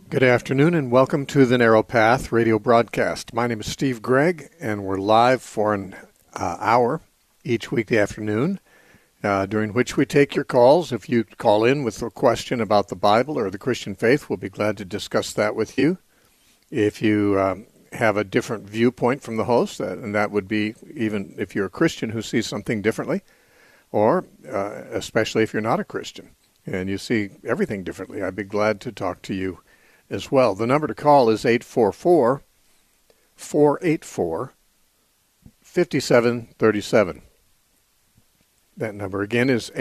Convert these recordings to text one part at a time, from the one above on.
Good afternoon and welcome to the Narrow Path radio broadcast. My name is Steve Gregg and we're live for an hour each weekday afternoon, during which we take your calls. If you call in with a question about the Bible or the Christian faith, we'll be glad to discuss that with you. If you have a different viewpoint from the host, and that would be even if you're a Christian who sees something differently, or especially if you're not a Christian and you see everything differently, I'd be glad to talk to you as well. The number to call is 844-484-5737. That number again is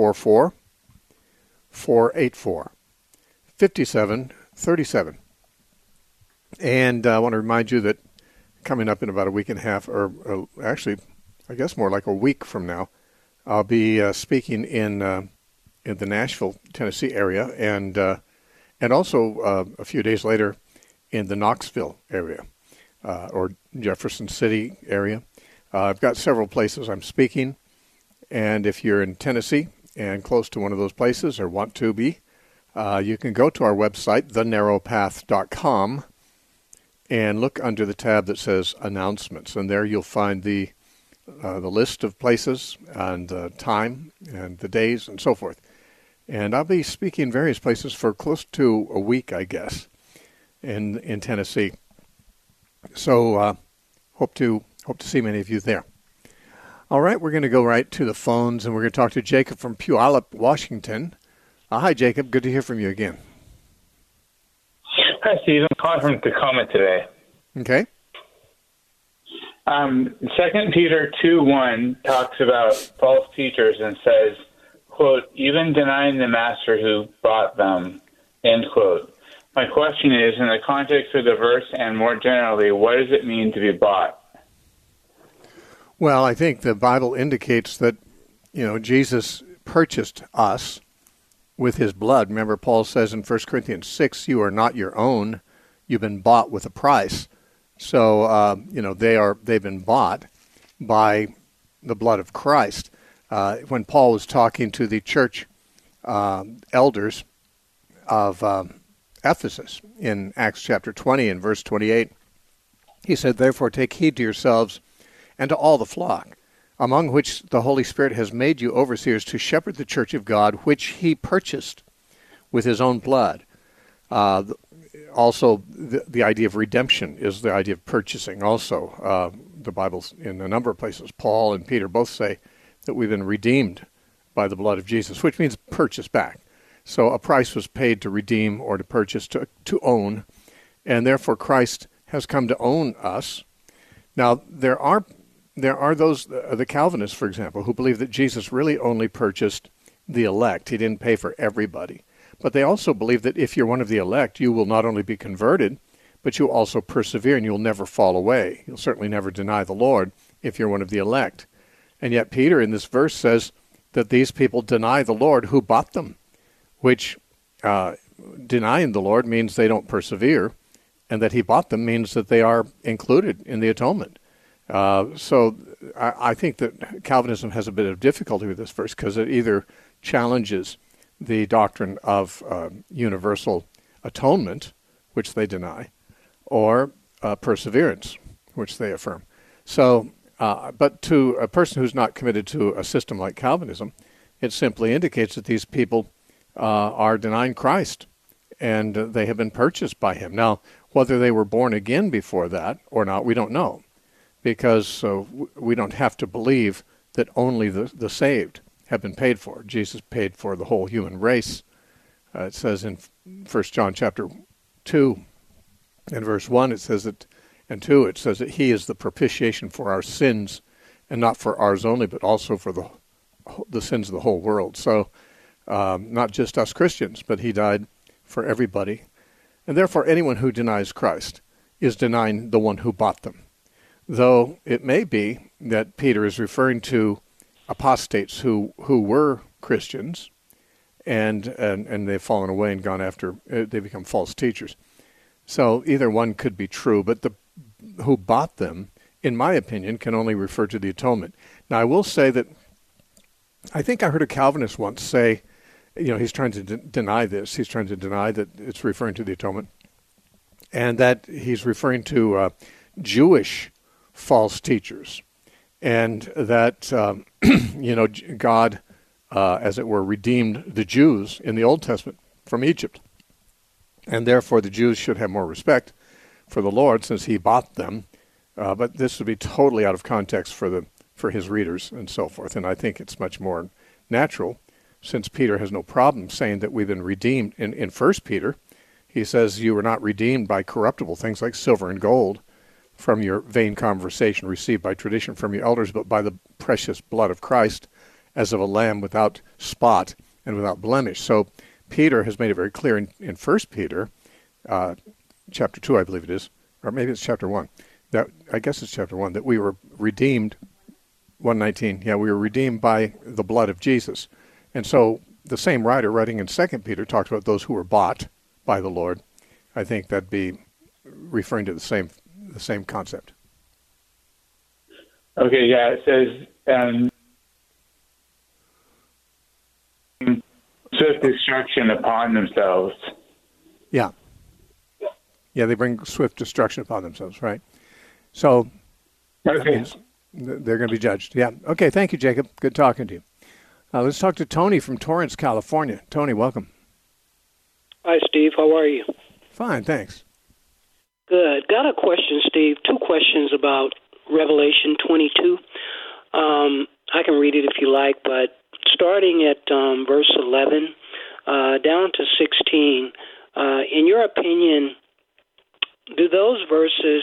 844-484-5737. And I want to remind you that coming up in about a week and a half, or actually, I guess more like a week from now, I'll be speaking in the Nashville, Tennessee area, and also a few days later in the Knoxville area, or Jefferson City area. I've got several places I'm speaking, and if you're in Tennessee and close to one of those places or want to be, you can go to our website, thenarrowpath.com, and look under the tab that says Announcements, and there you'll find the list of places and the time and the days and so forth. And I'll be speaking various places for close to a week, I guess, in Tennessee. So hope to see many of you there. All right, we're going to go right to the phones, and we're going to talk to Jacob from Puyallup, Washington. Hi, Jacob. Good to hear from you again. Hi, Steve. I'm calling from Tacoma today. Okay. 2 Peter 2:1 talks about false teachers and says, quote, even denying the master who bought them, end quote. My question is, in the context of the verse and more generally, what does it mean to be bought? Well, I think the Bible indicates that, Jesus purchased us with his blood. Remember, Paul says in 1 Corinthians 6, you are not your own. You've been bought with a price. So, they've been bought by the blood of Christ. When Paul was talking to the church elders of Ephesus in Acts chapter 20 and verse 28, he said, therefore take heed to yourselves and to all the flock, among which the Holy Spirit has made you overseers to shepherd the church of God, which he purchased with his own blood. Also, the idea of redemption is the idea of purchasing also. The Bible's in a number of places. Paul and Peter both say that we've been redeemed by the blood of Jesus, which means purchase back. So a price was paid to redeem or to purchase, to own, and therefore Christ has come to own us. Now, there are those, the Calvinists, for example, who believe that Jesus really only purchased the elect. He didn't pay for everybody. But they also believe that if you're one of the elect, you will not only be converted, but you'll also persevere and you'll never fall away. You'll certainly never deny the Lord if you're one of the elect. And yet Peter in this verse says that these people deny the Lord who bought them, which denying the Lord means they don't persevere, and that he bought them means that they are included in the atonement. So I think that Calvinism has a bit of difficulty with this verse because it either challenges the doctrine of universal atonement, which they deny, or perseverance, which they affirm. So but to a person who's not committed to a system like Calvinism, it simply indicates that these people are denying Christ, and they have been purchased by him. Now, whether they were born again before that or not, we don't know, because we don't have to believe that only the saved have been paid for. Jesus paid for the whole human race. It says in 1 John chapter 2 and verse 1, it says that, and 2, it says that he is the propitiation for our sins, and not for ours only, but also for the sins of the whole world. So not just us Christians, but he died for everybody. And therefore anyone who denies Christ is denying the one who bought them. Though it may be that Peter is referring to apostates who were Christians, and they've fallen away and gone after, they become false teachers. So either one could be true, but the who bought them, in my opinion, can only refer to the atonement. Now, I will say that I think I heard a Calvinist once say, he's trying to deny this. He's trying to deny that it's referring to the atonement. and that he's referring to Jewish false teachers, and that God, as it were, redeemed the Jews in the Old Testament from Egypt, and therefore the Jews should have more respect for the Lord since he bought them. But this would be totally out of context for his readers and so forth. And I think it's much more natural, since Peter has no problem saying that we've been redeemed. In 1 Peter, he says, you were not redeemed by corruptible things like silver and gold from your vain conversation received by tradition from your elders, but by the precious blood of Christ, as of a lamb without spot and without blemish. So Peter has made it very clear in 1 Peter, chapter 2, I believe it is, or maybe it's chapter 1. I guess it's chapter 1, that we were redeemed, 1:19, we were redeemed by the blood of Jesus. And so the same writer writing in 2 Peter talks about those who were bought by the Lord. I think that'd be referring to the same concept. Okay, yeah, it says, swift destruction upon themselves. Yeah, they bring swift destruction upon themselves, right? So that means they're going to be judged. Yeah. Okay, thank you, Jacob. Good talking to you. Let's talk to Tony from Torrance, California. Tony, welcome. Hi, Steve. How are you? Fine, thanks. Good. Got a question, Steve. 2 questions about Revelation 22. I can read it if you like, but starting at verse 11 down to 16, in your opinion, do those verses,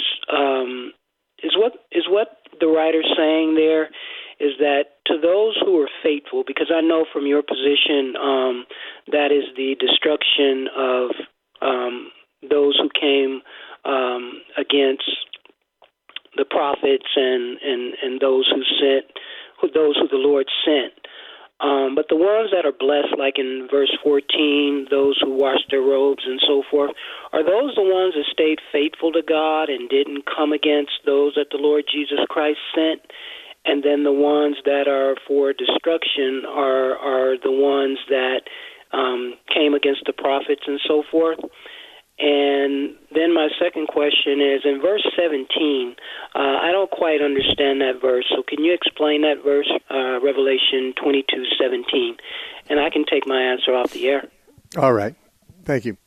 is what the writer's saying there is that to those who are faithful, because I know from your position that is the destruction of those who came against the prophets and those who the Lord sent. But the ones that are blessed, like in verse 14, those who washed their robes and so forth, are those the ones that stayed faithful to God and didn't come against those that the Lord Jesus Christ sent? And then the ones that are for destruction are the ones that came against the prophets and so forth? And then my second question is, in verse 17, I don't quite understand that verse, so can you explain that verse, Revelation 22:17? And I can take my answer off the air. All right. Thank you.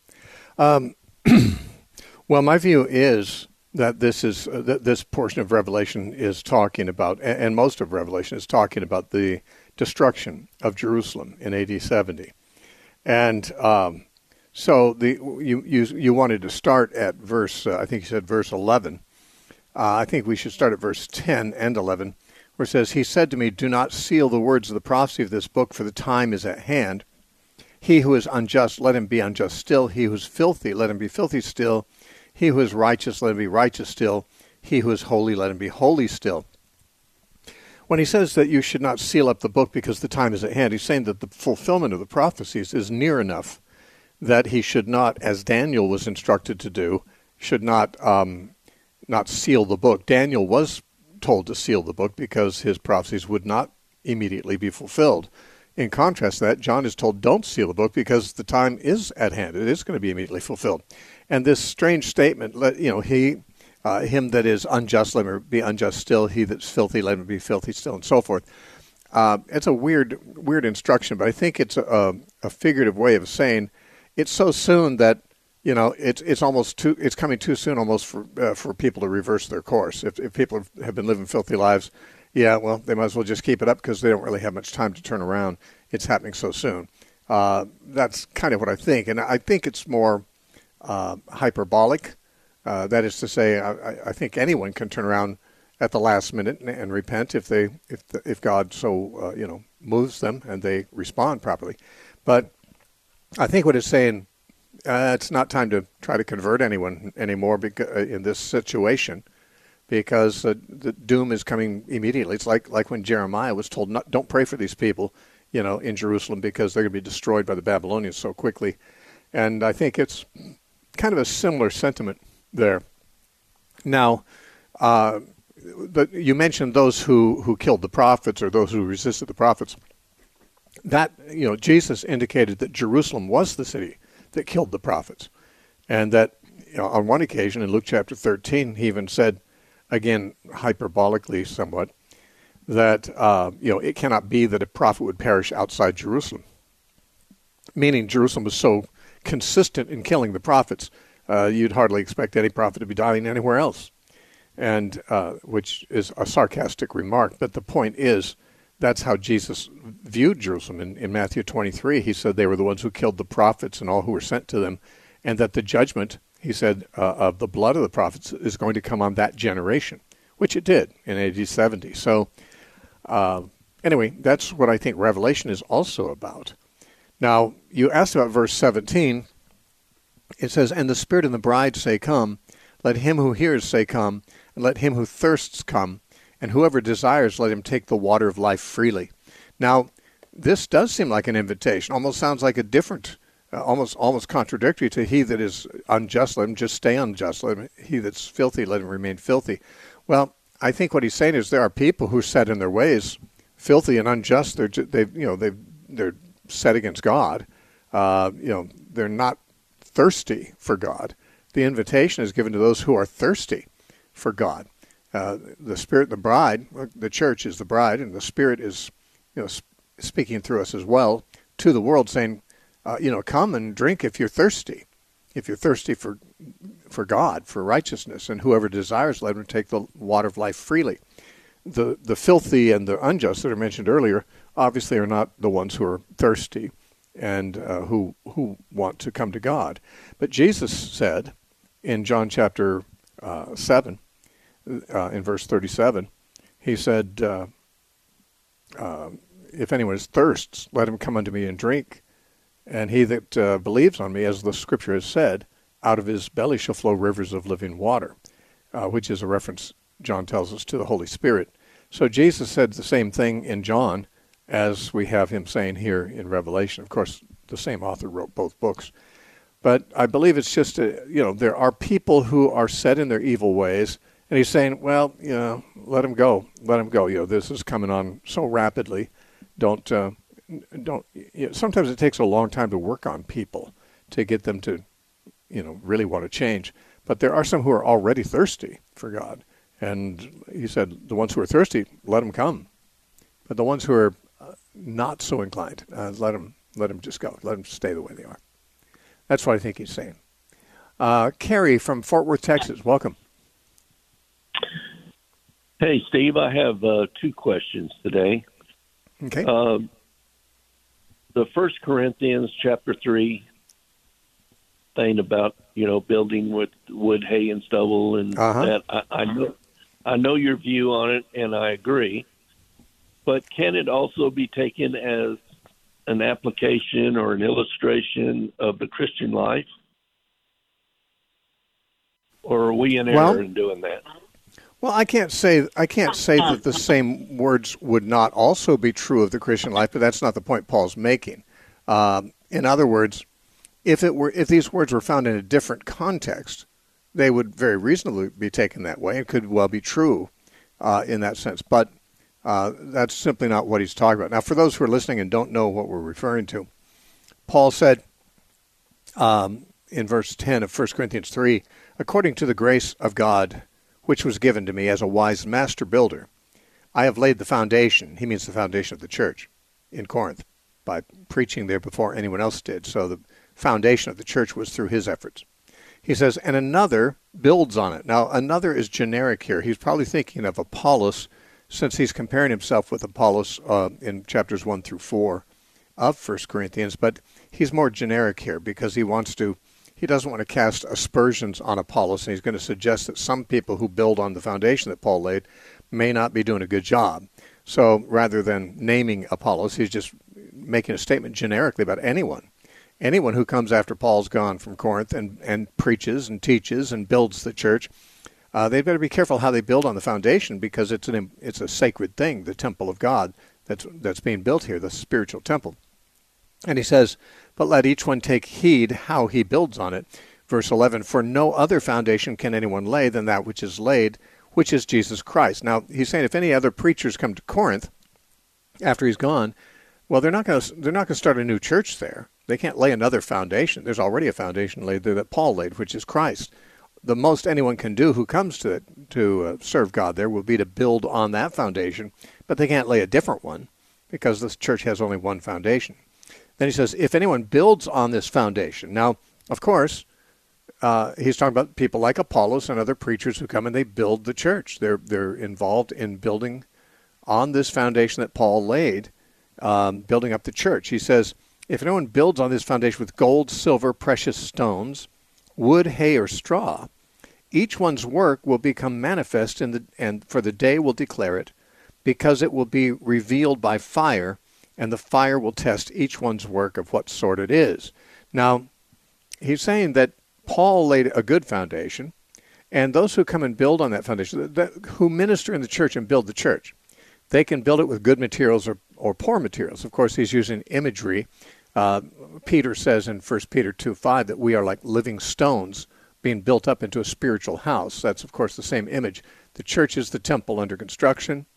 Well, my view is that this portion of Revelation is talking about, and most of Revelation is talking about the destruction of Jerusalem in AD 70. And so you wanted to start at verse, I think you said verse 11. I think we should start at verse 10 and 11, where it says, he said to me, do not seal the words of the prophecy of this book, for the time is at hand. He who is unjust, let him be unjust still. He who is filthy, let him be filthy still. He who is righteous, let him be righteous still. He who is holy, let him be holy still. When he says that you should not seal up the book because the time is at hand, he's saying that the fulfillment of the prophecies is near enough that he should not, as Daniel was instructed to do, should not seal the book. Daniel was told to seal the book because his prophecies would not immediately be fulfilled. In contrast to that, John is told, don't seal the book because the time is at hand. It is going to be immediately fulfilled. And this strange statement, him that is unjust, let him be unjust still. He that's filthy, let him be filthy still, and so forth. It's a weird instruction, but I think it's a figurative way of saying it's so soon that it's coming too soon almost for people to reverse their course. If people have been living filthy lives, they might as well just keep it up because they don't really have much time to turn around. It's happening so soon. That's kind of what I think, and I think it's more hyperbolic. That is to say, I think anyone can turn around at the last minute and repent if God so moves them and they respond properly. But I think what it's saying, it's not time to try to convert anyone anymore in this situation, because the doom is coming immediately. It's like when Jeremiah was told, don't pray for these people, in Jerusalem because they're going to be destroyed by the Babylonians so quickly. And I think it's kind of a similar sentiment there. Now, but you mentioned those who killed the prophets or those who resisted the prophets. That, Jesus indicated that Jerusalem was the city that killed the prophets, and that on one occasion in Luke chapter 13, he even said, again, hyperbolically somewhat, that it cannot be that a prophet would perish outside Jerusalem. Meaning Jerusalem was so consistent in killing the prophets, you'd hardly expect any prophet to be dying anywhere else, and which is a sarcastic remark. But the point is, that's how Jesus viewed Jerusalem. In Matthew 23, he said they were the ones who killed the prophets and all who were sent to them, and that the judgment, he said, of the blood of the prophets is going to come on that generation, which it did in AD 70. So anyway, that's what I think Revelation is also about. Now, you asked about verse 17. It says, "And the Spirit and the bride say, Come. Let him who hears say, Come. And let him who thirsts come. And whoever desires, let him take the water of life freely." Now, this does seem like an invitation. Almost sounds like a different, almost contradictory to he that is unjust, let him just stay unjust. Let him, he that's filthy, let him remain filthy. Well, I think what he's saying is there are people who are set in their ways, filthy and unjust. They're set against God. They're not thirsty for God. The invitation is given to those who are thirsty for God. The Spirit, the bride, the church is the bride, and the Spirit is, speaking through us as well to the world, saying, come and drink if you're thirsty. If you're thirsty for God, for righteousness, and whoever desires, let him take the water of life freely. The filthy and the unjust that are mentioned earlier obviously are not the ones who are thirsty and who want to come to God. But Jesus said in John chapter 7, in verse 37, he said, if anyone thirsts, let him come unto me and drink. And he that believes on me, as the scripture has said, out of his belly shall flow rivers of living water, which is a reference, John tells us, to the Holy Spirit. So Jesus said the same thing in John as we have him saying here in Revelation. Of course, the same author wrote both books. But I believe it's just, there are people who are set in their evil ways, and he's saying, well, let them go. Let them go. This is coming on so rapidly. Don't. Sometimes it takes a long time to work on people to get them to, really want to change. But there are some who are already thirsty for God. And he said, the ones who are thirsty, let them come. But the ones who are not so inclined, let them just go. Let them stay the way they are. That's what I think he's saying. Kerry from Fort Worth, Texas, welcome. Hey, Steve, I have two questions today. Okay. The 1 Corinthians chapter 3 thing about, building with wood, hay, and stubble, and that I know your view on it, and I agree. But can it also be taken as an application or an illustration of the Christian life? Or are we in error in doing that? Well, I can't say that the same words would not also be true of the Christian life, but that's not the point Paul's making. In other words, if these words were found in a different context, they would very reasonably be taken that way. It could well be true in that sense, but that's simply not what he's talking about. Now, for those who are listening and don't know what we're referring to, Paul said in verse 10 of 1 Corinthians 3, according to the grace of God, which was given to me as a wise master builder, I have laid the foundation. He means the foundation of the church in Corinth by preaching there before anyone else did. So the foundation of the church was through his efforts. He says, and another builds on it. Now, another is generic here. He's probably thinking of Apollos, since he's comparing himself with Apollos in chapters 1 through 4 of 1 Corinthians. But he's more generic here because he doesn't want to cast aspersions on Apollos, and he's going to suggest that some people who build on the foundation that Paul laid may not be doing a good job. So rather than naming Apollos, he's just making a statement generically about anyone who comes after Paul's gone from Corinth and preaches and teaches and builds the church. They better be careful how they build on the foundation, because it's a sacred thing, the temple of God that's being built here, the spiritual temple. And he says, but let each one take heed how he builds on it. Verse 11, for no other foundation can anyone lay than that which is laid, which is Jesus Christ. Now, he's saying if any other preachers come to Corinth after he's gone, well, they're not going to start a new church there. They can't lay another foundation. There's already a foundation laid there that Paul laid, which is Christ. the most anyone can do who comes to it to serve God there will be to build on that foundation, but they can't lay a different one because this church has only one foundation. Then he says, if anyone builds on this foundation. Now, of course, he's talking about people like Apollos and other preachers who come and they build the church. They're involved in building on this foundation that Paul laid, building up the church. He says, if anyone builds on this foundation with gold, silver, precious stones, wood, hay, or straw, each one's work will become manifest, and for the day will declare it, because it will be revealed by fire, and the fire will test each one's work of what sort it is. Now, he's saying that Paul laid a good foundation, and those who come and build on that foundation, who minister in the church and build the church, they can build it with good materials or poor materials. Of course, he's using imagery. Peter says in 1 Peter 2:5 that we are like living stones being built up into a spiritual house. That's, of course, the same image. The church is the temple under construction.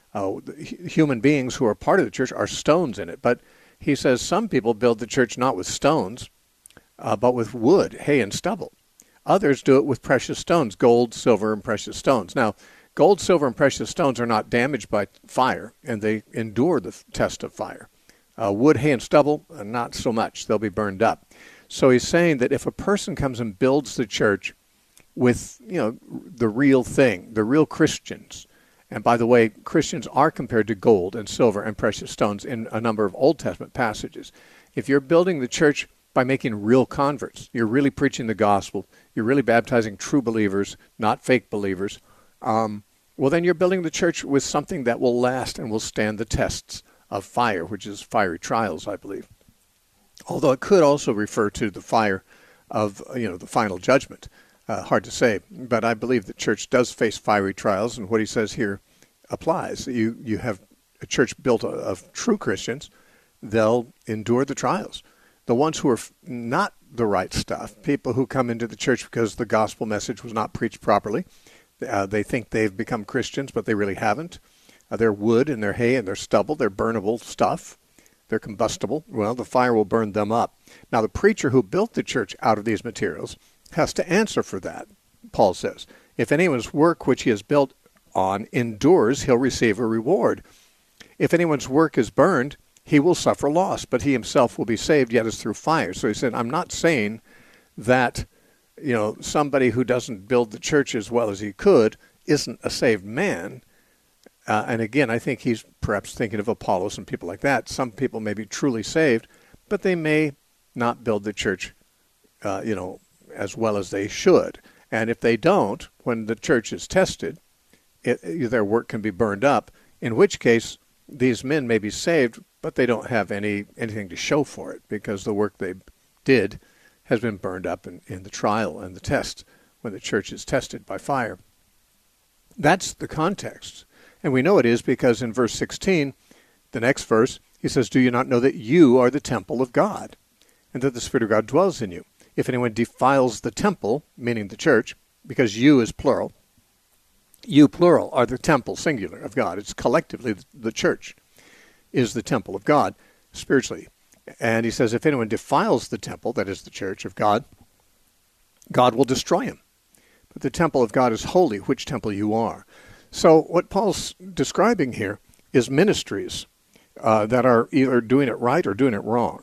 Human beings who are part of the church are stones in it. But he says some people build the church not with stones, but with wood, hay, and stubble. Others do it with precious stones, gold, silver, and precious stones. Now, gold, silver, and precious stones are not damaged by fire, and they endure the test of fire. Wood, hay, and stubble, not so much. They'll be burned up. So he's saying that if a person comes and builds the church with, the real thing, the real Christians, and by the way, Christians are compared to gold and silver and precious stones in a number of Old Testament passages. If you're building the church by making real converts, you're really preaching the gospel, you're really baptizing true believers, not fake believers, well, then you're building the church with something that will last and will stand the tests of fire, which is fiery trials, I believe. Although it could also refer to the fire of, the final judgment. Hard to say, but I believe the church does face fiery trials, and what he says here applies. You have a church built of true Christians, they'll endure the trials. The ones who are not the right stuff, people who come into the church because the gospel message was not preached properly, they think they've become Christians, but they really haven't. They're wood and they're hay and they're stubble, they're burnable stuff, they're combustible. Well, the fire will burn them up. Now, the preacher who built the church out of these materials has to answer for that, Paul says. If anyone's work which he has built on endures, he'll receive a reward. If anyone's work is burned, he will suffer loss, but he himself will be saved, yet as through fire. So he said, I'm not saying that, somebody who doesn't build the church as well as he could isn't a saved man. And again, I think he's perhaps thinking of Apollos and people like that. Some people may be truly saved, but they may not build the church, as well as they should. And if they don't, when the church is tested, their work can be burned up, in which case these men may be saved, but they don't have anything to show for it because the work they did has been burned up in the trial and the test when the church is tested by fire. That's the context. And we know it is because in verse 16, the next verse, he says, do you not know that you are the temple of God, and that the Spirit of God dwells in you? If anyone defiles the temple, meaning the church, because you is plural, you plural are the temple, singular, of God. It's collectively the church is the temple of God, spiritually. And he says, if anyone defiles the temple, that is the church of God, God will destroy him. But the temple of God is holy, which temple you are. So what Paul's describing here is ministries that are either doing it right or doing it wrong.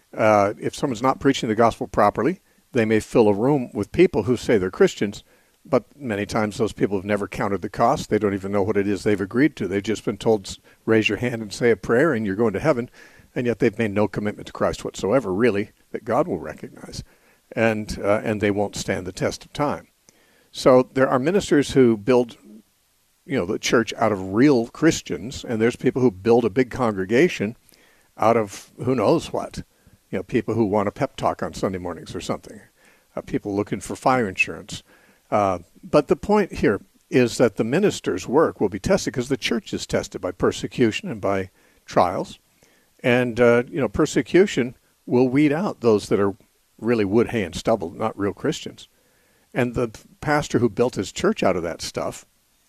If someone's not preaching the gospel properly, they may fill a room with people who say they're Christians, but many times those people have never counted the cost. They don't even know what it is they've agreed to. They've just been told, raise your hand and say a prayer and you're going to heaven, and yet they've made no commitment to Christ whatsoever, really, that God will recognize, and they won't stand the test of time. So there are ministers who build the church out of real Christians, and there's people who build a big congregation out of who knows what. People who want a pep talk on Sunday mornings or something. People looking for fire insurance. But the point here is that the minister's work will be tested because the church is tested by persecution and by trials. And, persecution will weed out those that are really wood, hay, and stubble, not real Christians. And the pastor who built his church out of that stuff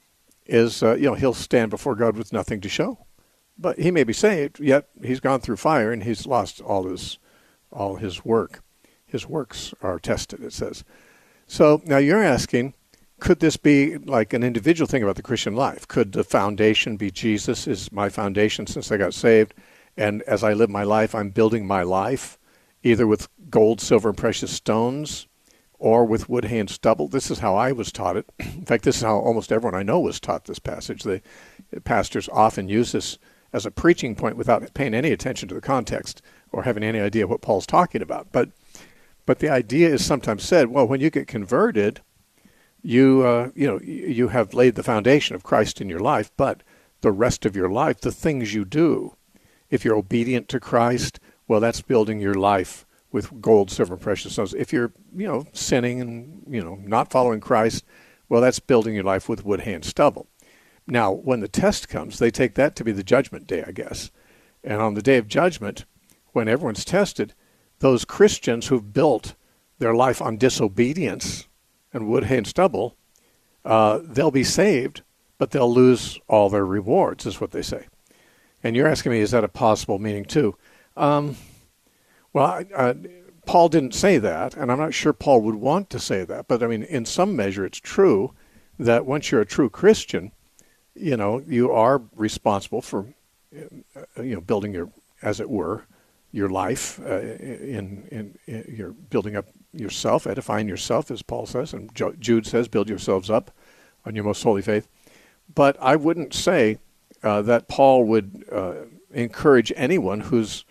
is, he'll stand before God with nothing to show. But he may be saved, yet he's gone through fire and he's lost all his work. His works are tested, it says. So now you're asking, could this be like an individual thing about the Christian life? Could the foundation be Jesus is my foundation since I got saved, and as I live my life, I'm building my life either with gold, silver, and precious stones, or with wood, hay, and stubble? This is how I was taught it. In fact, this is how almost everyone I know was taught this passage. The pastors often use this as a preaching point without paying any attention to the context or having any idea what Paul's talking about. But the idea is sometimes said, well, when you get converted, you have laid the foundation of Christ in your life, but the rest of your life, the things you do, if you're obedient to Christ, well, that's building your life with gold, silver, and precious stones. If you're, sinning and, not following Christ, well, that's building your life with wood, hay, and stubble. Now, when the test comes, they take that to be the judgment day, I guess. And on the day of judgment, when everyone's tested, those Christians who've built their life on disobedience and wood, hay, and stubble, they'll be saved, but they'll lose all their rewards, is what they say. And you're asking me, is that a possible meaning too? Paul didn't say that, and I'm not sure Paul would want to say that. But, in some measure, it's true that once you're a true Christian, you are responsible for, building your, as it were, your life. You're building up yourself, edifying yourself, as Paul says, and Jude says, build yourselves up on your most holy faith. But I wouldn't say that Paul would encourage anyone who's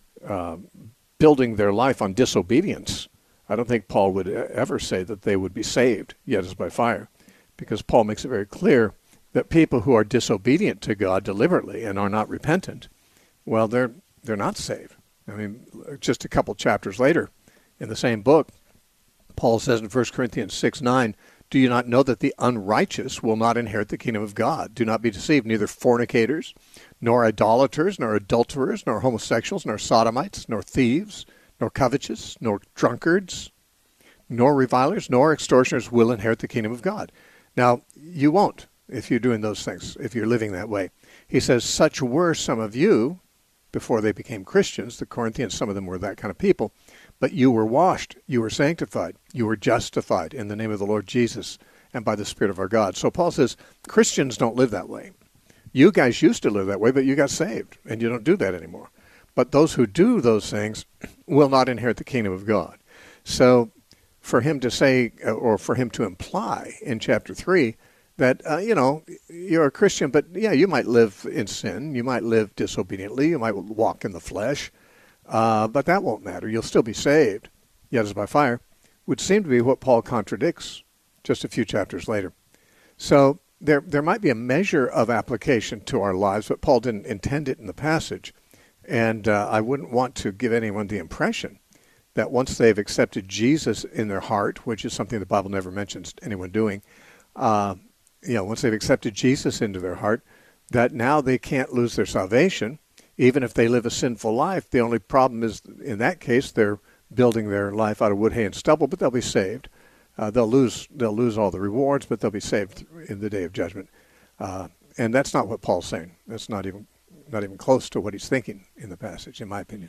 building their life on disobedience. I don't think Paul would ever say that they would be saved, yet as by fire, because Paul makes it very clear that people who are disobedient to God deliberately and are not repentant, well, they're not saved. Just a couple chapters later in the same book, Paul says in 1 Corinthians 6:9, do you not know that the unrighteous will not inherit the kingdom of God? Do not be deceived, neither fornicators, nor idolaters, nor adulterers, nor homosexuals, nor sodomites, nor thieves, nor covetous, nor drunkards, nor revilers, nor extortioners will inherit the kingdom of God. Now, you won't if you're doing those things, if you're living that way. He says, such were some of you before they became Christians. The Corinthians, some of them were that kind of people. But you were washed, you were sanctified, you were justified in the name of the Lord Jesus and by the Spirit of our God. So Paul says, Christians don't live that way. You guys used to live that way, but you got saved, and you don't do that anymore. But those who do those things will not inherit the kingdom of God. So for him to say, or for him to imply in chapter 3, that, you're a Christian, but you might live in sin, you might live disobediently, you might walk in the flesh, but that won't matter. You'll still be saved, yet as by fire, would seem to be what Paul contradicts just a few chapters later. So there might be a measure of application to our lives, but Paul didn't intend it in the passage. And I wouldn't want to give anyone the impression that once they've accepted Jesus in their heart, which is something the Bible never mentions anyone doing, once they've accepted Jesus into their heart, that now they can't lose their salvation. Even if they live a sinful life, the only problem is, in that case, they're building their life out of wood, hay, and stubble, but they'll be saved. They'll lose all the rewards, but they'll be saved in the day of judgment. And that's not what Paul's saying. That's not even close to what he's thinking in the passage, in my opinion.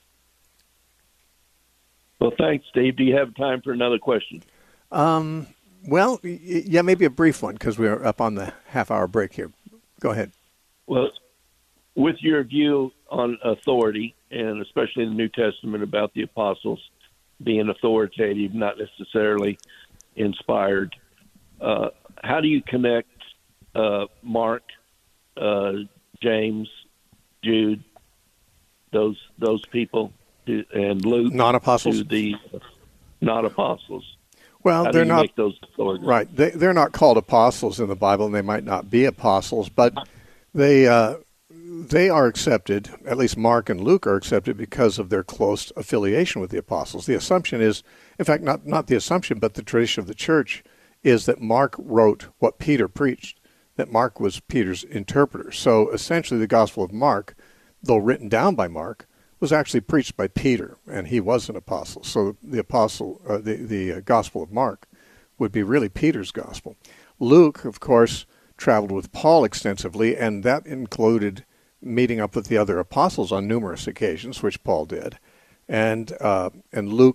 Well, thanks, Steve. Do you have time for another question? Well, yeah, maybe a brief one, because we're up on the half-hour break here. Go ahead. Well, with your view on authority, and especially in the New Testament about the apostles being authoritative, not necessarily inspired, how do you connect Mark, James, Jude, those people, and Luke, non-apostles, to the not-apostles? Well, they're not make those authorities? Right. They're not called apostles in the Bible, and they might not be apostles, but they are accepted. At least Mark and Luke are accepted because of their close affiliation with the apostles. The assumption is, in fact, not the assumption, but the tradition of the church is that Mark wrote what Peter preached, that Mark was Peter's interpreter. So essentially the Gospel of Mark, though written down by Mark, was actually preached by Peter, and he was an apostle. So the Gospel of Mark would be really Peter's gospel. Luke, of course, traveled with Paul extensively, and that included meeting up with the other apostles on numerous occasions, which Paul did. And Luke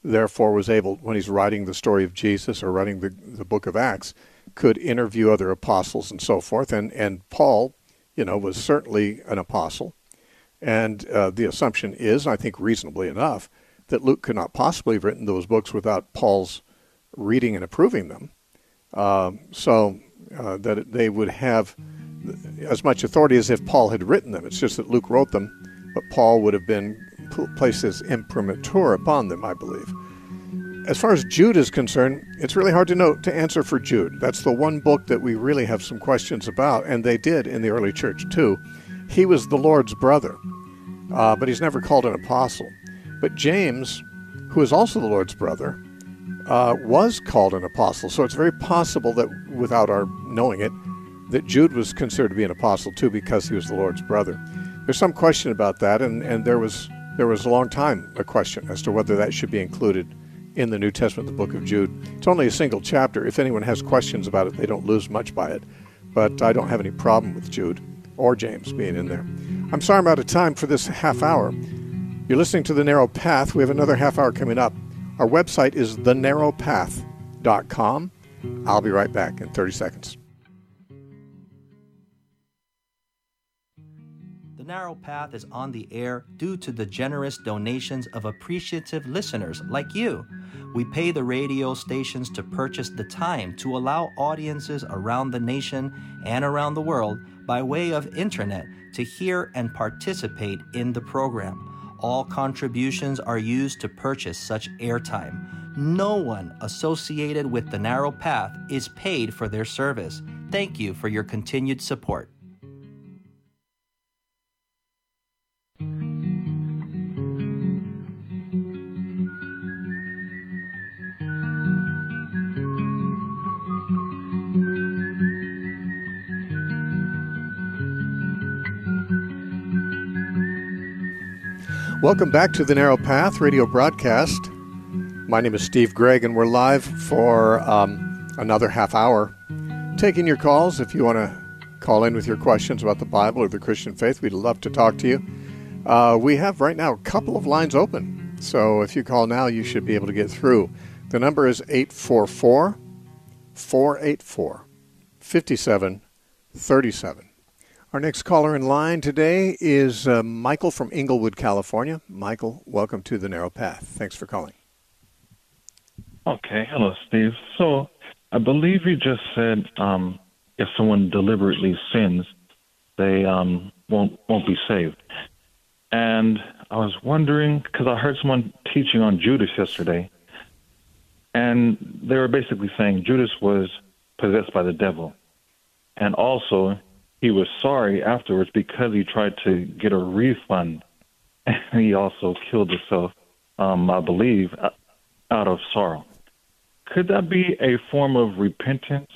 therefore was able, when he's writing the story of Jesus or writing the book of Acts, could interview other apostles and so forth. And Paul, was certainly an apostle. And the assumption is, I think reasonably enough, that Luke could not possibly have written those books without Paul's reading and approving them. So that they would have as much authority as if Paul had written them. It's just that Luke wrote them, but Paul would have been placed his imprimatur upon them, I believe. As far as Jude is concerned, it's really hard to answer for Jude. That's the one book that we really have some questions about, and they did in the early church too. He was the Lord's brother, but he's never called an apostle. But James, who is also the Lord's brother, was called an apostle. So it's very possible that, without our knowing it, that Jude was considered to be an apostle too because he was the Lord's brother. There's some question about that, and there was a long time a question as to whether that should be included in the New Testament, the book of Jude. It's only a single chapter. If anyone has questions about it, they don't lose much by it. But I don't have any problem with Jude or James being in there. I'm sorry I'm out of time for this half hour. You're listening to The Narrow Path. We have another half hour coming up. Our website is thenarrowpath.com. I'll be right back in 30 seconds. The Narrow Path is on the air due to the generous donations of appreciative listeners like you. We pay the radio stations to purchase the time to allow audiences around the nation and around the world by way of internet to hear and participate in the program. All contributions are used to purchase such airtime. No one associated with The Narrow Path is paid for their service. Thank you for your continued support. Welcome back to the Narrow Path radio broadcast. My name is Steve Gregg, and we're live for another half hour. Taking your calls. If you want to call in with your questions about the Bible or the Christian faith, we'd love to talk to you. We have right now a couple of lines open, so if you call now, you should be able to get through. The number is 844-484-5737. Our next caller in line today is Michael from Inglewood, California. Michael, welcome to The Narrow Path. Thanks for calling. Okay. Hello, Steve. So I believe you just said if someone deliberately sins, they won't be saved. And I was wondering, because I heard someone teaching on Judas yesterday, and they were basically saying Judas was possessed by the devil. And also, he was sorry afterwards because he tried to get a refund. And he also killed himself, I believe, out of sorrow. Could that be a form of repentance?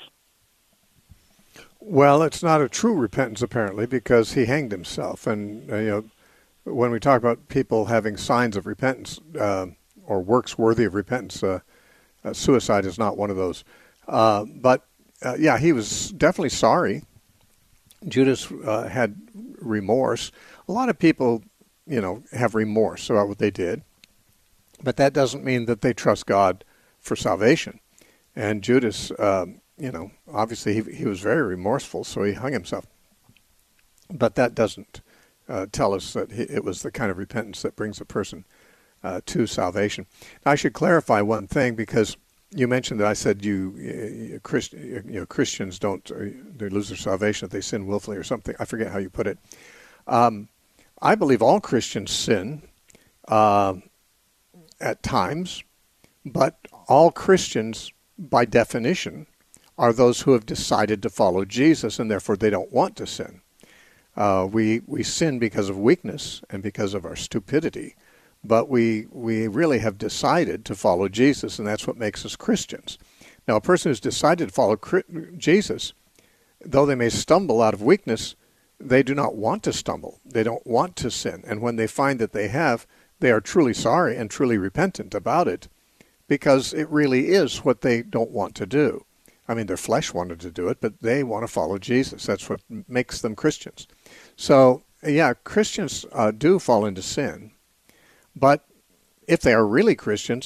Well, it's not a true repentance, apparently, because he hanged himself. And, when we talk about people having signs of repentance or works worthy of repentance, suicide is not one of those. But he was definitely sorry. Judas had remorse. A lot of people, have remorse about what they did, but that doesn't mean that they trust God for salvation. And Judas, obviously he was very remorseful, so he hung himself. But that doesn't tell us that it was the kind of repentance that brings a person to salvation. Now, I should clarify one thing, because you mentioned that I said Christians they lose their salvation if they sin willfully or something. I forget how you put it. I believe all Christians sin at times, but all Christians, by definition, are those who have decided to follow Jesus, and therefore they don't want to sin. We sin because of weakness and because of our stupidity. But we really have decided to follow Jesus, and that's what makes us Christians. Now, a person who's decided to follow Jesus, though they may stumble out of weakness, they do not want to stumble. They don't want to sin. And when they find that they have, they are truly sorry and truly repentant about it, because it really is what they don't want to do. I mean, their flesh wanted to do it, but they want to follow Jesus. That's what makes them Christians. So, Christians do fall into sin. But if they are really Christians,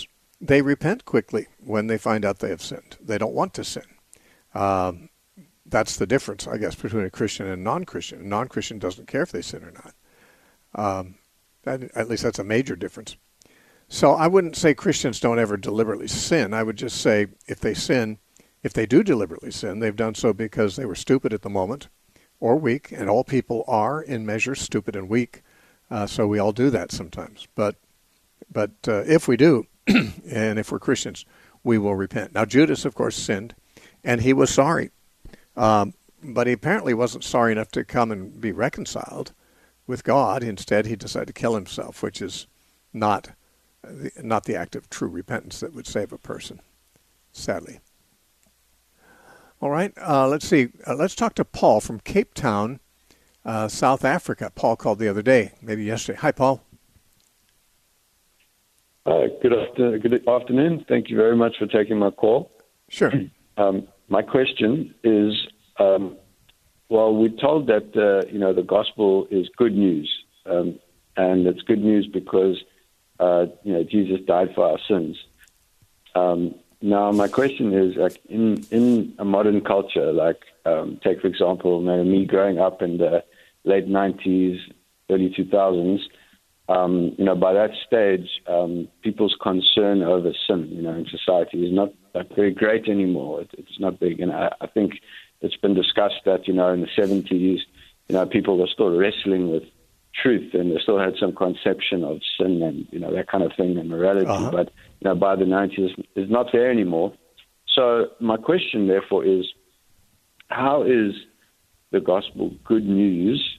they repent quickly when they find out they have sinned. They don't want to sin. That's the difference, I guess, between a Christian and a non-Christian. A non-Christian doesn't care if they sin or not. At least that's a major difference. So I wouldn't say Christians don't ever deliberately sin. I would just say if they sin, if they do deliberately sin, they've done so because they were stupid at the moment or weak, and all people are, in measure, stupid and weak. So we all do that sometimes. But if we do, and if we're Christians, we will repent. Now, Judas, of course, sinned, and he was sorry. But he apparently wasn't sorry enough to come and be reconciled with God. Instead, he decided to kill himself, which is not the act of true repentance that would save a person, sadly. All right, let's see. Let's talk to Paul from Cape Town, South Africa. Paul called the other day, maybe yesterday. Hi, Paul. Good afternoon. Thank you very much for taking my call. Sure. My question is, well, we're told that the gospel is good news, and it's good news because Jesus died for our sins. Now, my question is, like in a modern culture, like take for example, me growing up in the late 90s, early 2000s. By that stage, people's concern over sin, in society is not very great anymore. It's not big. And I think it's been discussed that, in the 70s, people were still wrestling with truth and they still had some conception of sin and, that kind of thing and morality. Uh-huh. But, by the 90s, it's not there anymore. So my question, therefore, is how is the gospel good news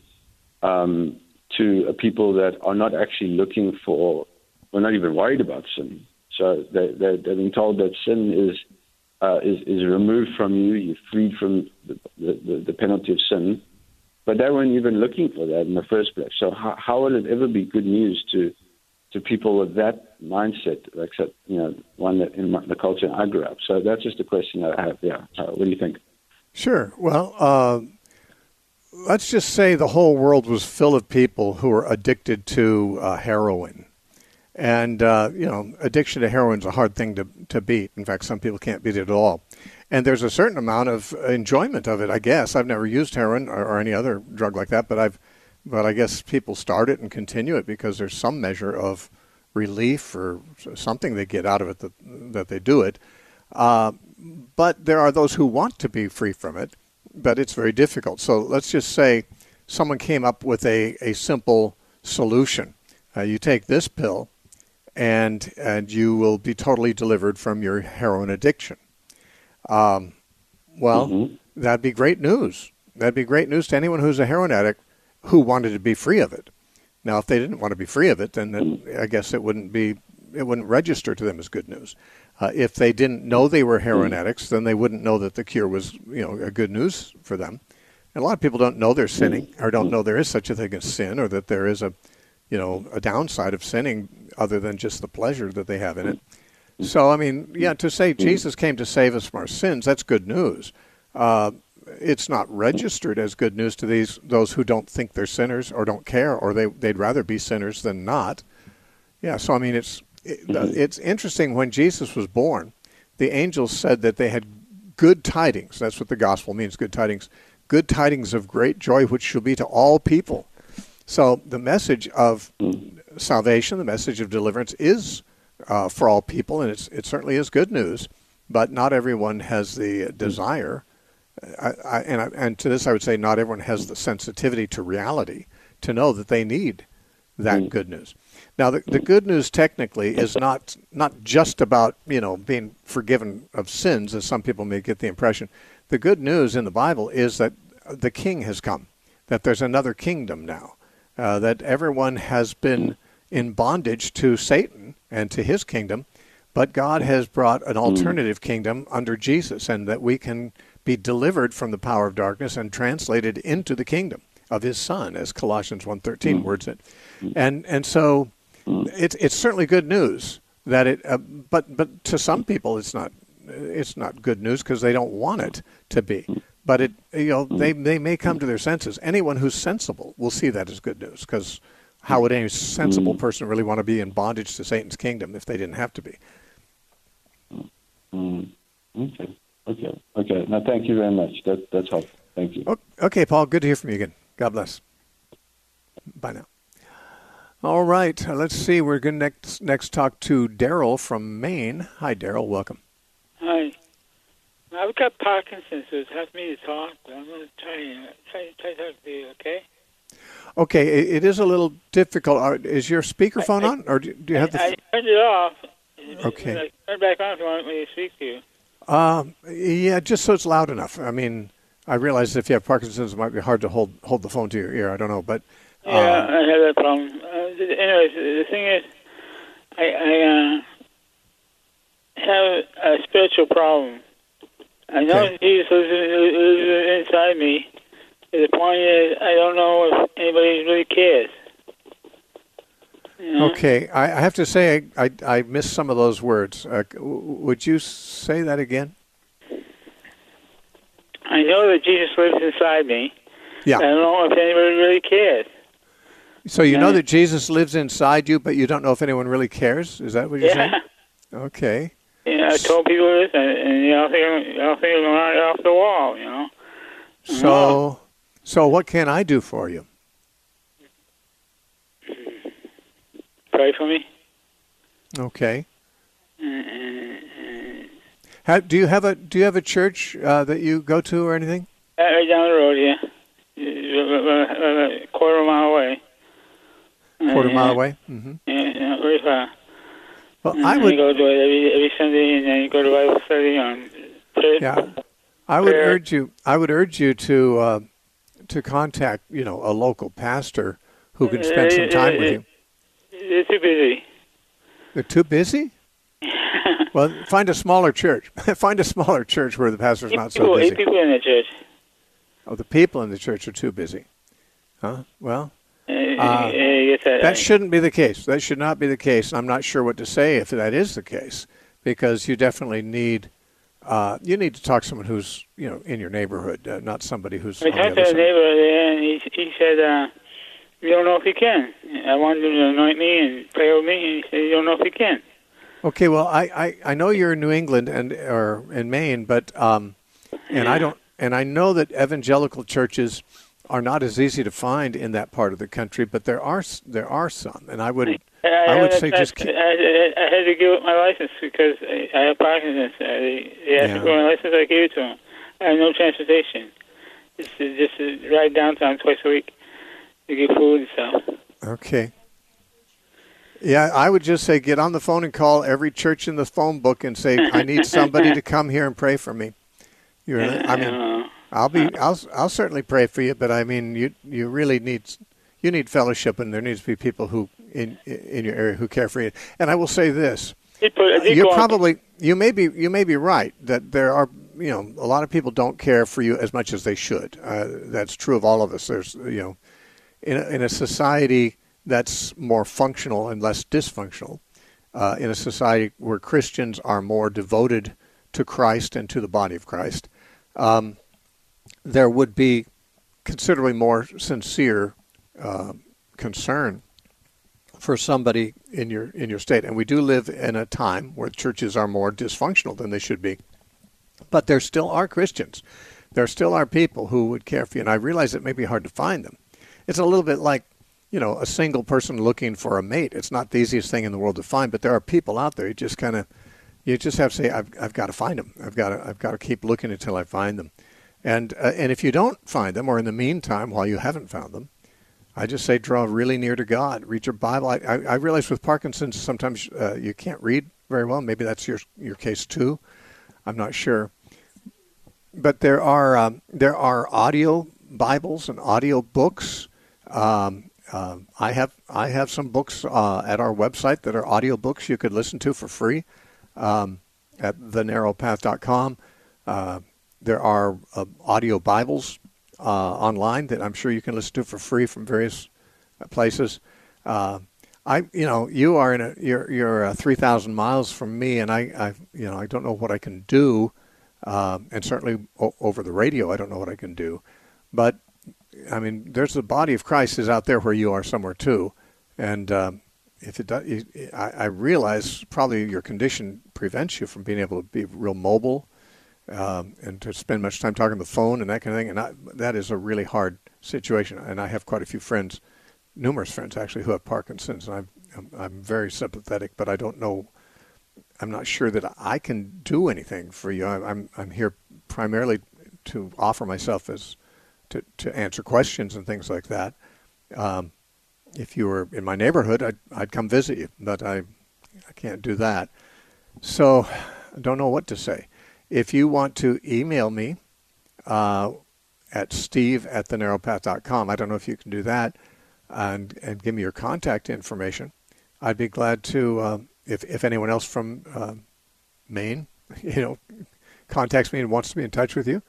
to people that are not actually looking for, or not even worried about sin? So they've been told that sin is removed from you, you're freed from the penalty of sin, but they weren't even looking for that in the first place. So how will it ever be good news to people with that mindset, except one that in the culture I grew up? So that's just a question that I have. Yeah, what do you think? Sure. Well, let's just say the whole world was full of people who were addicted to heroin. And, addiction to heroin is a hard thing to beat. In fact, some people can't beat it at all. And there's a certain amount of enjoyment of it, I guess. I've never used heroin or any other drug like that, but I guess people start it and continue it because there's some measure of relief or something they get out of it that they do it. But there are those who want to be free from it, but it's very difficult. So let's just say someone came up with a simple solution. You take this pill, and you will be totally delivered from your heroin addiction. That'd be great news. That'd be great news to anyone who's a heroin addict who wanted to be free of it. Now, if they didn't want to be free of it, then I guess it wouldn't register to them as good news. If they didn't know they were heroin addicts, then they wouldn't know that the cure was, a good news for them. And a lot of people don't know they're sinning, or don't know there is such a thing as sin, or that there is a downside of sinning other than just the pleasure that they have in it. So, to say Jesus came to save us from our sins, that's good news. It's not registered as good news to those who don't think they're sinners or don't care, or they'd rather be sinners than not. Yeah, so it's interesting. When Jesus was born, the angels said that they had good tidings. That's what the gospel means, good tidings. Good tidings of great joy, which shall be to all people. So the message of salvation, the message of deliverance is for all people, and it certainly is good news, but not everyone has the desire. And to this I would say not everyone has the sensitivity to reality to know that they need that good news. Now, the good news technically is not just about, being forgiven of sins, as some people may get the impression. The good news in the Bible is that the King has come, that there's another kingdom now, that everyone has been in bondage to Satan and to his kingdom, but God has brought an alternative kingdom under Jesus, and that we can be delivered from the power of darkness and translated into the kingdom of his Son, as Colossians 1:13 words it. And so it's certainly good news that it, but to some people it's not good news because they don't want it to be. But they may come to their senses. Anyone who's sensible will see that as good news, because how would any sensible person really want to be in bondage to Satan's kingdom if they didn't have to be? Okay. Now, thank you very much. That's helpful. Thank you. Okay, Paul. Good to hear from you again. God bless. Bye now. All right. Let's see. We're going to next talk to Daryl from Maine. Hi, Daryl. Welcome. Hi. I've got Parkinson's, so it's hard for me to talk, but I'm going to try to talk to you, okay? Okay. It is a little difficult. Is your speakerphone on, or do you have the... I turned it off. Okay. I turn it back on if you want me to speak to you. Yeah, just so it's loud enough. I mean, I realize if you have Parkinson's, it might be hard to hold the phone to your ear. I don't know, but... Yeah, I have that problem. Anyways, the thing is, I have a spiritual problem. I know Jesus lives inside me. The point is, I don't know if anybody really cares. You know? Okay, I have to say I missed some of those words. Would you say that again? I know that Jesus lives inside me. Yeah. I don't know if anybody really cares. So you know that Jesus lives inside you, but you don't know if anyone really cares? Is that what you're saying? Okay. Yeah, I told people this, and y'all think I'm right off the wall, you know. So what can I do for you? Pray for me. Okay. Do you have a church that you go to or anything? Right down the road, yeah. A quarter mile away. Quarter mile away? Mm-hmm. Yeah, not very far. Well, I would go to it every Sunday, and then you go to Bible study on church. Yeah, I would urge you to contact a local pastor who can spend some time with you. They're too busy. They're too busy? Well, find a smaller church. Find a smaller church where the pastor's not so busy. 8 people in the church. Oh, the people in the church are too busy. Huh? Well, that shouldn't be the case. That should not be the case. I'm not sure what to say if that is the case, because you definitely need to talk to someone who's in your neighborhood, not somebody who's. I talked to a neighbor there, and he said, "You don't know if you can." I wanted him to anoint me and pray with me, and he said, "You don't know if you can." Okay, well, I know you're in New England or in Maine, but I know that evangelical churches are not as easy to find in that part of the country, but there are some, and I would say just keep. I had to give up my license because I have Parkinson's. They asked me for my license. I gave it to them. I have no transportation. Just to ride downtown twice a week to get food and stuff. Okay. Yeah, I would just say get on the phone and call every church in the phone book and say, I need somebody to come here and pray for me. I'll certainly pray for you, but I mean, you really need fellowship, and there needs to be people who in your area who care for you. And I will say this: you may be right that there are a lot of people don't care for you as much as they should. That's true of all of us. There's in a society that's more functional and less dysfunctional, in a society where Christians are more devoted to Christ and to the body of Christ. There would be considerably more sincere concern for somebody in your state. And we do live in a time where churches are more dysfunctional than they should be. But there still are Christians. There still are people who would care for you. And I realize it may be hard to find them. It's a little bit like, a single person looking for a mate. It's not the easiest thing in the world to find, but there are people out there. You just have to say, I've got to find them. I've got to keep looking until I find them. And if you don't find them, or in the meantime, while you haven't found them, I just say draw really near to God. Read your Bible. I realize with Parkinson's sometimes you can't read very well. Maybe that's your case too. I'm not sure. But there are audio Bibles and audio books. I have some books at our website that are audio books you could listen to for free at thenarrowpath.com. There are audio Bibles online that I'm sure you can listen to for free from various places. You are you're 3,000 miles from me, and I don't know what I can do, and certainly over the radio I don't know what I can do, but I mean there's the body of Christ is out there where you are somewhere too, and if it does, I realize probably your condition prevents you from being able to be real mobile and to spend much time talking on the phone and that kind of thing. And that is a really hard situation. And I have quite a few friends, numerous friends actually, who have Parkinson's, and I'm very sympathetic, but I don't know. I'm not sure that I can do anything for you. I'm here primarily to offer myself as to answer questions and things like that. If you were in my neighborhood, I'd come visit you, but I can't do that. So I don't know what to say. If you want to email me at steve@thenarrowpath.com, I don't know if you can do that, and give me your contact information. I'd be glad to, if anyone else from Maine, contacts me and wants to be in touch with you.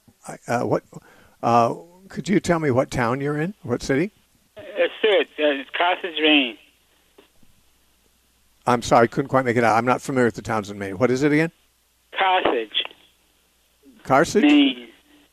Could you tell me what town you're in? What city? Sure, it's Carthage, Maine. I'm sorry, I couldn't quite make it out. I'm not familiar with the towns in Maine. What is it again? Carthage. Carthage? Maine.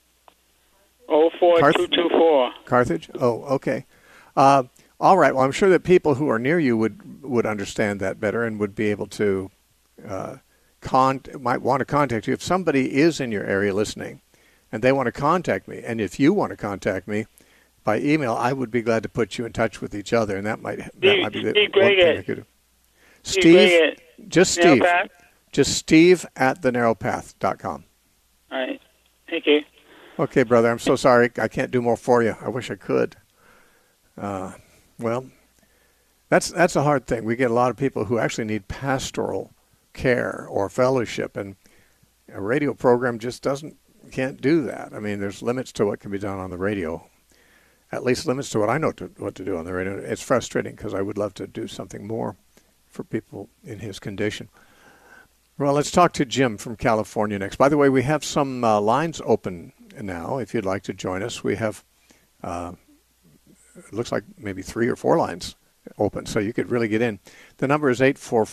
04224. Carthage? Oh, okay. All right. Well, I'm sure that people who are near you would understand that better and would be able to might want to contact you. If somebody is in your area listening and they want to contact me, and if you want to contact me by email, I would be glad to put you in touch with each other, and that might be the one thing I could do. Steve, just Steve. Just steve@thenarrowpath.com. All right. Thank you. Okay, brother. I'm so sorry. I can't do more for you. I wish I could. Well, that's a hard thing. We get a lot of people who actually need pastoral care or fellowship, and a radio program just can't do that. I mean, there's limits to what can be done on the radio. At least limits to what I know what to do on the radio. It's frustrating because I would love to do something more for people in his condition. Well, let's talk to Jim from California next. By the way, we have some lines open now. If you'd like to join us, we have, it looks like maybe 3 or 4 lines open, so you could really get in. The number is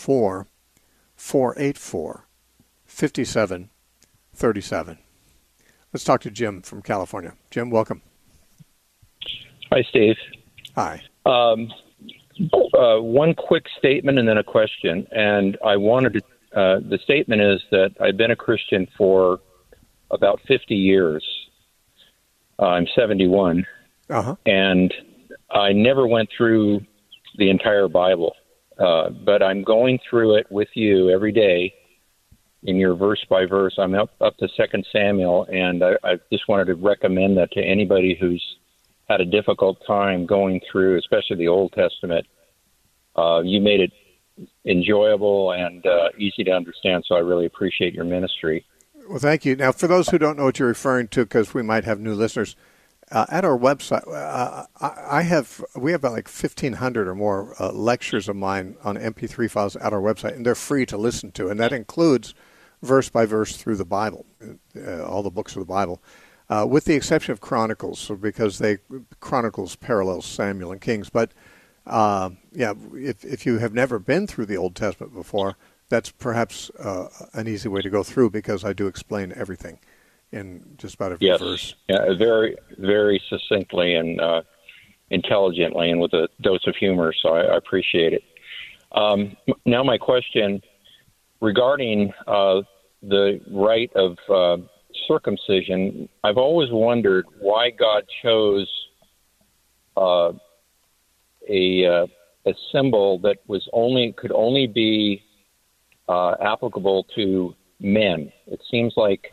844-484-5737. Let's talk to Jim from California. Jim, welcome. Hi, Steve. Hi. One quick statement and then a question. And I wanted to, the statement is that I've been a Christian for about 50 years. I'm 71. And I never went through the entire Bible. But I'm going through it with you every day in your verse by verse. I'm up to 2 Samuel, and I just wanted to recommend that to anybody who's had a difficult time going through, especially the Old Testament. You made it enjoyable and easy to understand, so I really appreciate your ministry. Well, thank you. Now, for those who don't know what you're referring to, because we might have new listeners, at our website, we have about like 1,500 or more lectures of mine on MP3 files at our website, and they're free to listen to, and that includes verse by verse through the Bible, all the books of the Bible. With the exception of Chronicles, because Chronicles parallels Samuel and Kings. But if you have never been through the Old Testament before, that's perhaps an easy way to go through, because I do explain everything in just about every verse. Yeah, very, very succinctly and intelligently, and with a dose of humor. So I appreciate it. Now, my question regarding the rite of circumcision. I've always wondered why God chose a symbol that could only be applicable to men. It seems like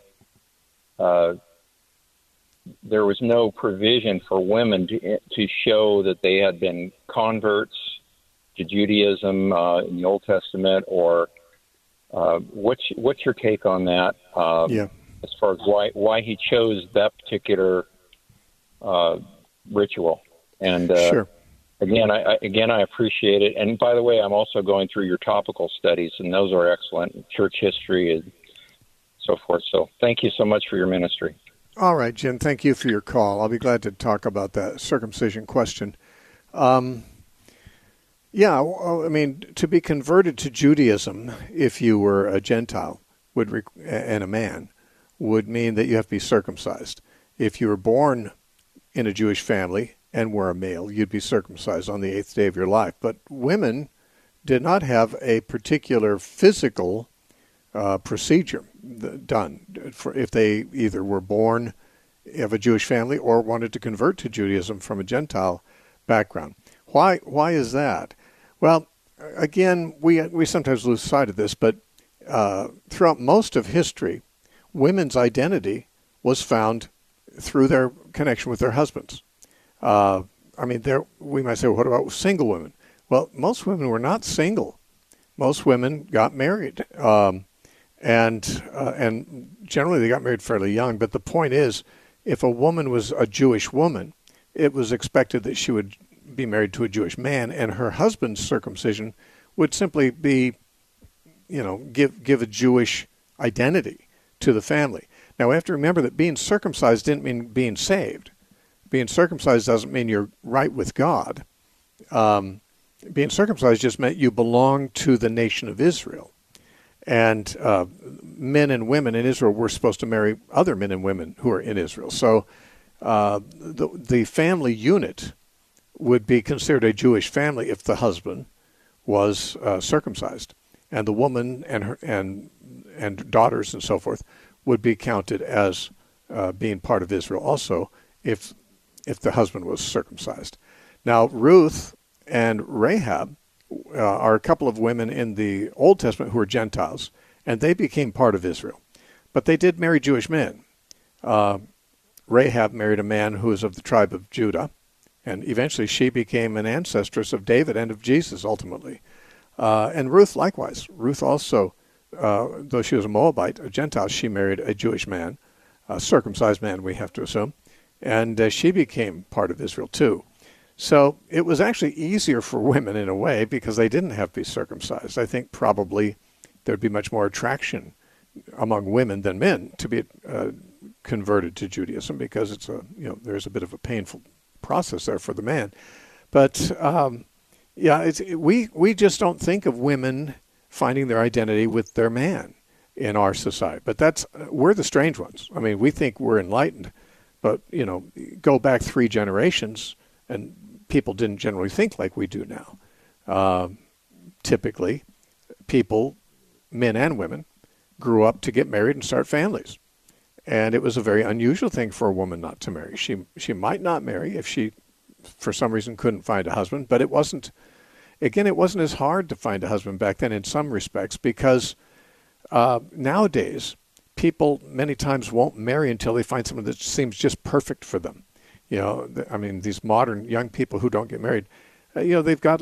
there was no provision for women to show that they had been converts to Judaism in the Old Testament. Or what's your take on that? As far as why he chose that particular ritual. And sure. Again, I appreciate it. And by the way, I'm also going through your topical studies, and those are excellent, church history and so forth. So thank you so much for your ministry. All right, Jim, thank you for your call. I'll be glad to talk about that circumcision question. I mean, to be converted to Judaism, if you were a Gentile and a man, would mean that you have to be circumcised. If you were born in a Jewish family and were a male, you'd be circumcised on the 8th day of your life. But women did not have a particular physical procedure done for if they either were born of a Jewish family or wanted to convert to Judaism from a Gentile background. Why is that? Well, again, we sometimes lose sight of this, but throughout most of history, women's identity was found through their connection with their husbands. We might say, well, what about single women? Well, most women were not single. Most women got married, and generally they got married fairly young. But the point is, if a woman was a Jewish woman, it was expected that she would be married to a Jewish man, and her husband's circumcision would simply be, give a Jewish identity to the family. Now, we have to remember that being circumcised didn't mean being saved. Being circumcised doesn't mean you're right with God. Being circumcised just meant you belong to the nation of Israel. And men and women in Israel were supposed to marry other men and women who are in Israel. So the family unit would be considered a Jewish family if the husband was circumcised, and the woman and daughters and so forth would be counted as being part of Israel also if the husband was circumcised. Now, Ruth and Rahab are a couple of women in the Old Testament who were Gentiles, and they became part of Israel. But they did marry Jewish men. Rahab married a man who was of the tribe of Judah, and eventually she became an ancestress of David and of Jesus ultimately. And Ruth likewise. Ruth also, though she was a Moabite, a Gentile, she married a Jewish man, a circumcised man, we have to assume, and she became part of Israel too. So it was actually easier for women in a way because they didn't have to be circumcised. I think probably there'd be much more attraction among women than men to be converted to Judaism because it's there's a bit of a painful process there for the man. But we just don't think of women finding their identity with their man in our society. But we're the strange ones. I mean, we think we're enlightened, but go back 3 generations and people didn't generally think like we do now. Typically, people, men and women, grew up to get married and start families. And it was a very unusual thing for a woman not to marry. She might not marry if she, for some reason, couldn't find a husband, but it wasn't as hard to find a husband back then in some respects because nowadays, people many times won't marry until they find someone that seems just perfect for them. These modern young people who don't get married, they've got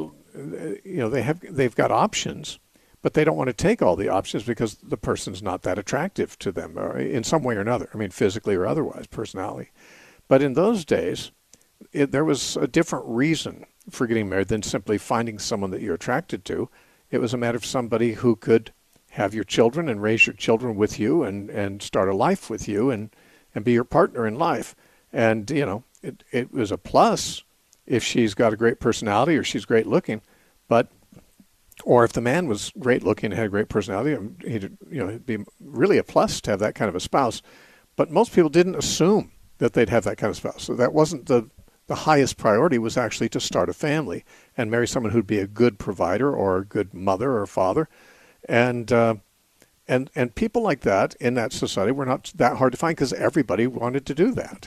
options, but they don't want to take all the options because the person's not that attractive to them or in some way or another. I mean, physically or otherwise, personality. But in those days, there was a different reason for getting married than simply finding someone that you're attracted to. It was a matter of somebody who could have your children and raise your children with you and start a life with you and be your partner in life. And, it was a plus if she's got a great personality or she's great looking, or if the man was great looking and had a great personality, it'd be really a plus to have that kind of a spouse. But most people didn't assume that they'd have that kind of spouse. So that wasn't the highest priority was actually to start a family and marry someone who'd be a good provider or a good mother or father. And people like that in that society were not that hard to find because everybody wanted to do that.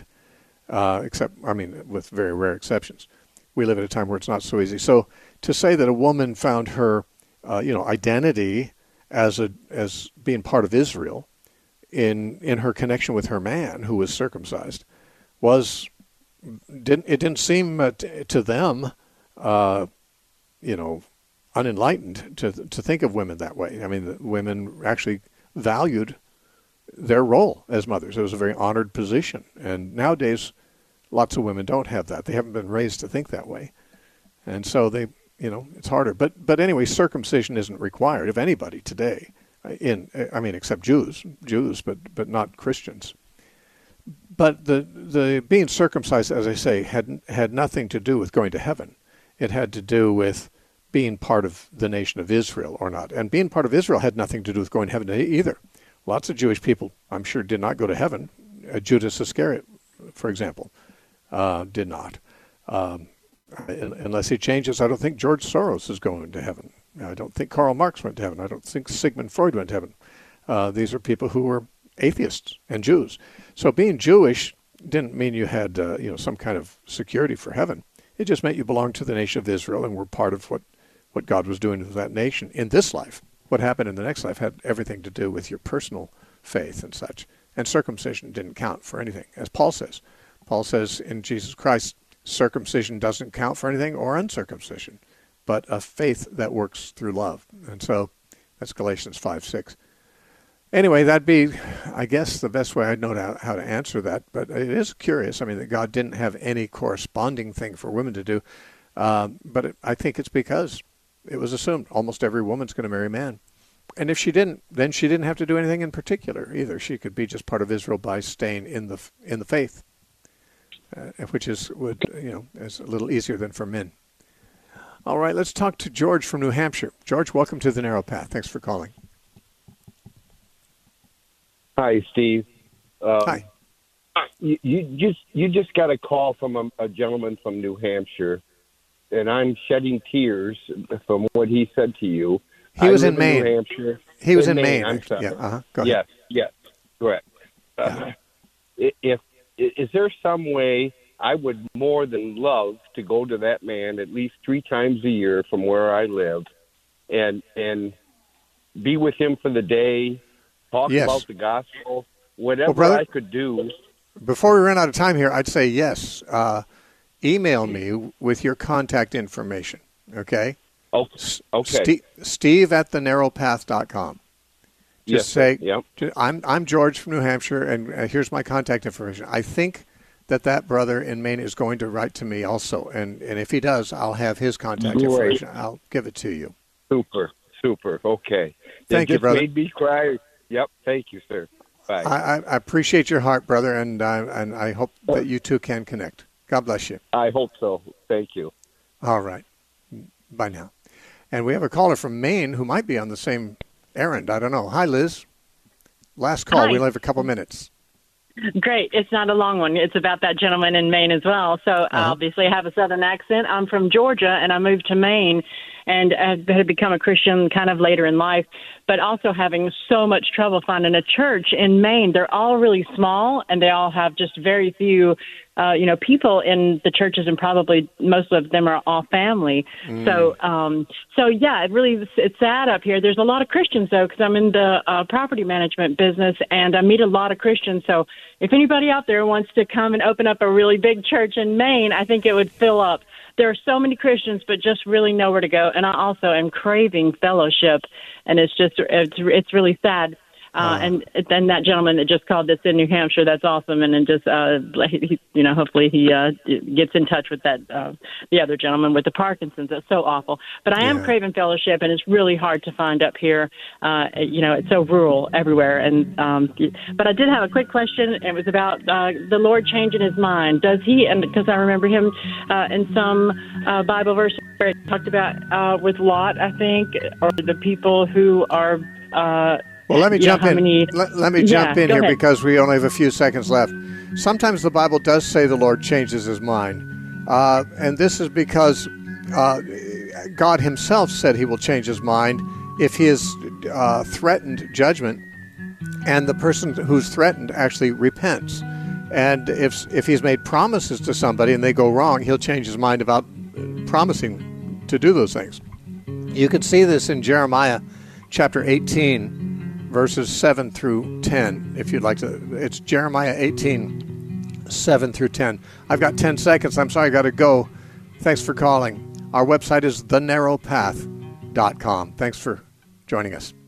With very rare exceptions. We live at a time where it's not so easy. So to say that a woman found her, identity as being part of Israel in her connection with her man who was circumcised didn't seem to them, unenlightened to think of women that way. I mean, the women actually valued their role as mothers. It was a very honored position. And nowadays, lots of women don't have that. They haven't been raised to think that way. And so it's harder. But anyway, circumcision isn't required of anybody today, except Jews, but not Christians. But the being circumcised, as I say, had nothing to do with going to heaven. It had to do with being part of the nation of Israel or not. And being part of Israel had nothing to do with going to heaven either. Lots of Jewish people, I'm sure, did not go to heaven. Judas Iscariot, for example, did not. Unless he changes, I don't think George Soros is going to heaven. I don't think Karl Marx went to heaven. I don't think Sigmund Freud went to heaven. These are people who were atheists and Jews. So being Jewish didn't mean you had some kind of security for heaven. It just meant you belonged to the nation of Israel and were part of what God was doing to that nation in this life. What happened in the next life had everything to do with your personal faith and such. And circumcision didn't count for anything, as Paul says. Paul says in Jesus Christ, circumcision doesn't count for anything, or uncircumcision, but a faith that works through love. And so that's Galatians 5:6. Anyway, that'd be, I guess, the best way I'd know how to answer that. But it is curious, that God didn't have any corresponding thing for women to do. But I think it's because it was assumed almost every woman's going to marry a man. And if she didn't, then she didn't have to do anything in particular either. She could be just part of Israel by staying in the faith, which is a little easier than for men. All right, let's talk to George from New Hampshire. George, welcome to the Narrow Path. Thanks for calling. Hi, Steve. Hi. You just got a call from a gentleman from New Hampshire, and I'm shedding tears from what he said to you. He was in Maine. New Hampshire. He was in Maine. I'm sorry. Yeah. Go ahead. Yes. Correct. Is there some way I would more than love to go to that man at least 3 times a year from where I live, and be with him for the day, talk about the gospel, whatever brother, I could do. Before we run out of time here, I'd say yes. Email me with your contact information. Okay. Okay. Steve at thenarrowpath.com. Just say, yep. I'm George from New Hampshire, and here's my contact information. I think that brother in Maine is going to write to me also, and if he does, I'll have his contact information. I'll give it to you. Super. Okay. Thank you, brother. Made me cry. Yep. Thank you, sir. Bye. I appreciate your heart, brother, and I hope that you two can connect. God bless you. I hope so. Thank you. All right. Bye now. And we have a caller from Maine who might be on the same errand. I don't know. Hi, Liz. Last call. Hi. We only have a couple minutes. Great. It's not a long one. It's about that gentleman in Maine as well. So obviously I have a Southern accent. I'm from Georgia, and I moved to Maine and had become a Christian kind of later in life, but also having so much trouble finding a church in Maine. They're all really small, and they all have just very few people in the churches, and probably most of them are all family. So yeah, it's sad up here. There's a lot of Christians though, because I'm in the property management business, and I meet a lot of Christians. So if anybody out there wants to come and open up a really big church in Maine, I think it would fill up. There are so many Christians, but just really nowhere to go. And I also am craving fellowship, and it's really sad. And then that gentleman that just called this in New Hampshire, that's awesome. And then just, hopefully he gets in touch with that the other gentleman with the Parkinson's. That's so awful. But I am craving fellowship, and it's really hard to find up here. It's so rural everywhere. And but I did have a quick question. It was about the Lord changing his mind. Does he? And because I remember him in some Bible verse where it talked about with Lot, I think, or the people who are. Well, let me jump in. Let me jump in here because we only have a few seconds left. Sometimes the Bible does say the Lord changes his mind. And this is because God himself said he will change his mind if he has threatened judgment and the person who's threatened actually repents. And if he's made promises to somebody and they go wrong, he'll change his mind about promising to do those things. You can see this in Jeremiah chapter 18, verses 7 through 10, if you'd like to. It's Jeremiah 18, 7 through 10. I've got 10 seconds. I'm sorry, I got to go. Thanks for calling. Our website is thenarrowpath.com. Thanks for joining us.